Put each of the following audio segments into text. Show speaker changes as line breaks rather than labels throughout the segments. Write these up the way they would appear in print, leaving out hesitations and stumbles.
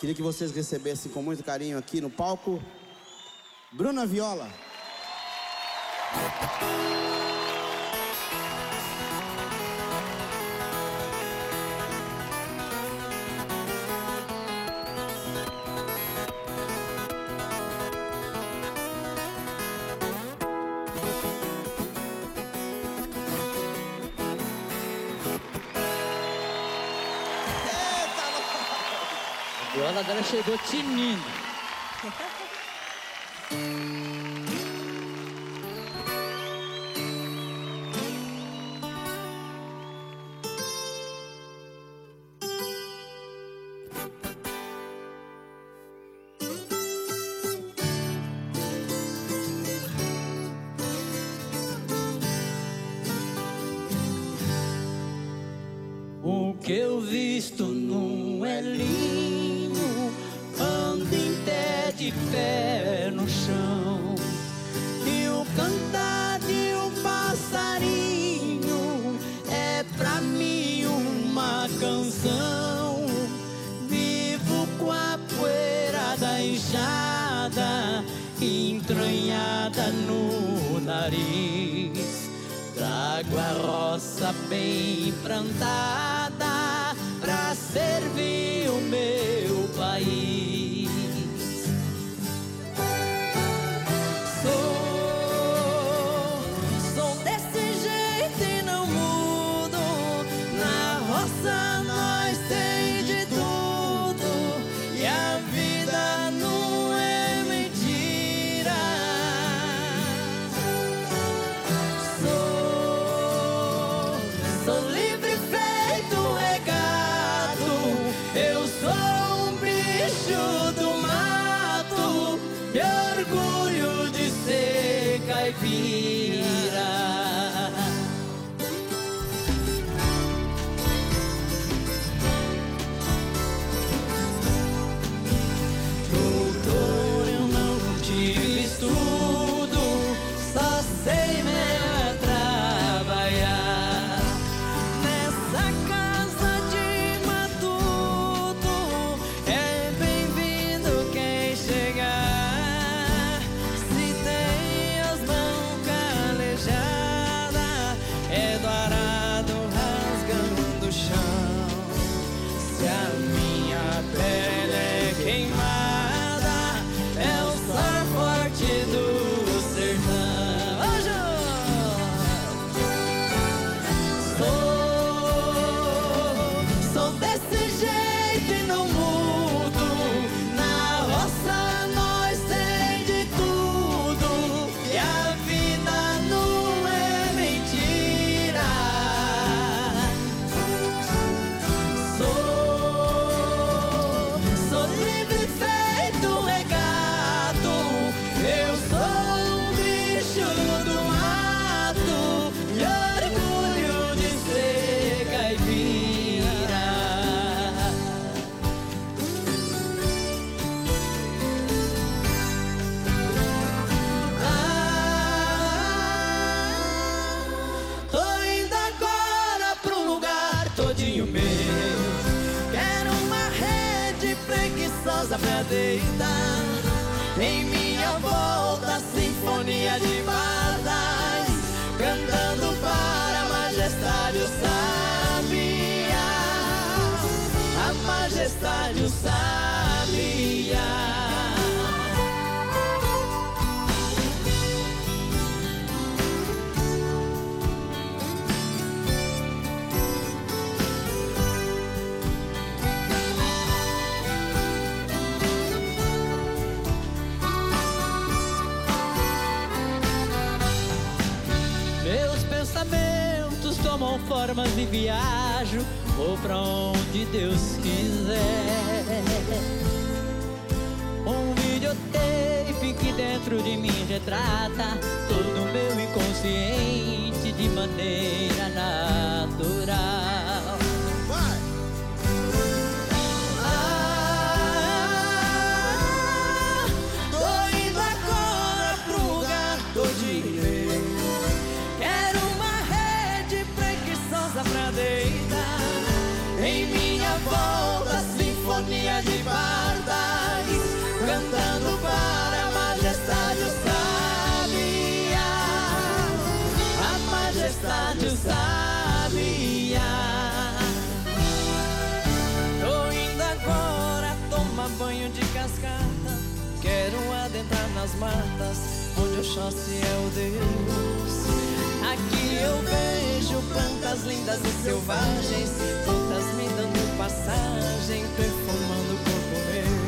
Queria que vocês recebessem com muito carinho aqui no palco Bruna Viola.
A viola agora chegou tinindo. O que eu visto num elinho anda em pé de pé no chão, e o cantar de um passarinho é pra mim uma canção. Vivo com a poeira da enxada entranhada no nariz. Trago a roça bem plantada pra servir o meu país. Sou desse jeito e não mudo. Na roça nós tem de tudo, e a vida não é mentira. Sou livre feito regado, eu sou um bicho do mato, e orgulho de ser caipira. Doutor, eu não tive estudo, só sei mesmo é trabalhar. Nessa casa de matuto é bem-vindo quem chegar. Se tem as mãos calejadas, é do arado rasgando o chão. Se a minha pele é queimada, é o sol forte do sertão. Ô, Sou desse jeito e não mudo. Na roça nós tem de tudo, e a vida não é mentira. Sou livre feito regado, eu sou um bicho do mato, e orgulho de ser caipira. Tô indo agora pra um lugar todinho meu. Quero uma rede preguiçosa pra deitar. Em minha volta, sinfonia de bardas, cantando para a majestade o sabiá. A majestade o sabiá. Meus pensamentos tomam formas e viajo, vou pra onde Deus quiser. Um videotape que dentro de mim retrata todo o meu inconsciente de maneira natural. Tô indo agora pro lugar todinho meu. Quero uma rede preguiçosa pra deitar. Em minha volta, sinfonia de pardais, cantando para a majestade o sabiá. A majestade o sabiá. Tô indo agora tomar banho de cascata. Quero adentrar nas matas, onde Oxóssi é o Deus. Aqui eu vejo plantas lindas e selvagens, plantas me dando passagem, perfumando o corpo meu.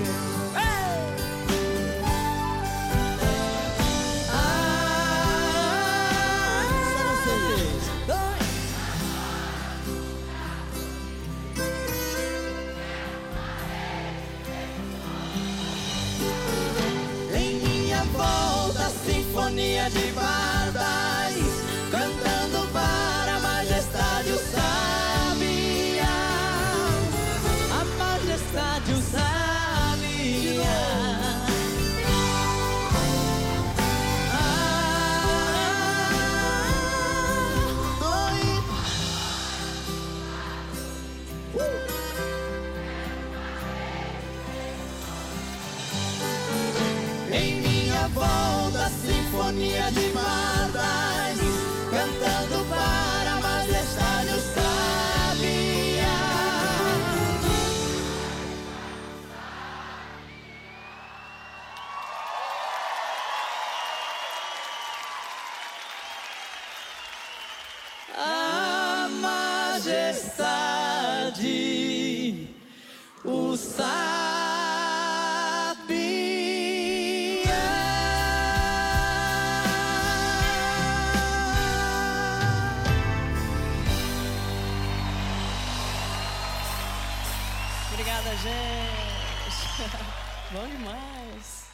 Em minha volta, sinfonia de pardais, cantando para a majestade o sabiá. A majestade o sabiá. Em minha volta, sinfonia de pardais, cantando para a majestade o sabiá. A majestade o sabiá. Obrigada, gente. Bom demais.